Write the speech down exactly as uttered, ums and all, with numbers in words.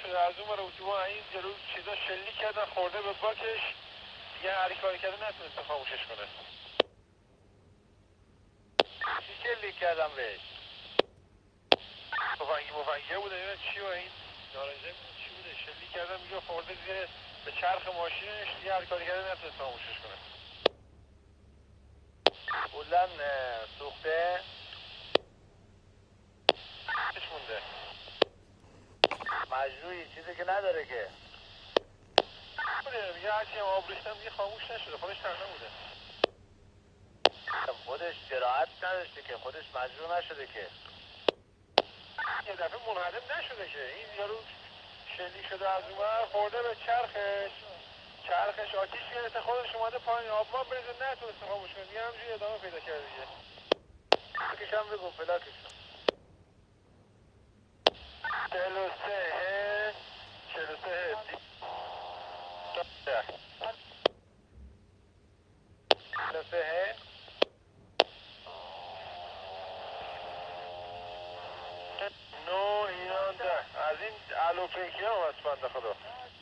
نشده. از اون برای اتوبان این جلو چیزا شلیک کردن خورده به باکش، دیگه هر کاری کرده نتونسته خاموشش کنه. چی شلیک کردم بهش؟ مفنگی مفنگیه بوده، اینا چی و این نارنجه چی بوده شلیک کردن، میگه خورده دیگه به چرخ ماشینش، دیگه هر کاری کرده نتونسته خاموشش کنه. کلا سوخته؟ چش مونده مجروحی چیزی که نداره که. بوده میگه هرچی هم آب ریختم دیگه خاموش نشده، خودش تنها بوده. خودش جراحت نداشته که، خودش مجروح نشده که. یه دفعه منهدم نشده که، این یارو شلیک شده از اون خورده به چرخش، چرخش آتیش گرفته، خودش اومده پایین آبمان بریزه، نتونسته خاموش کنه دیگه، همینجوری ادامه پیدا کرده دیگه. فلاکش هم بگو، فلاکش چهل و سه چهل و سه لسه نو ایران ده. از این الوپیکی هم هست بنده خدا.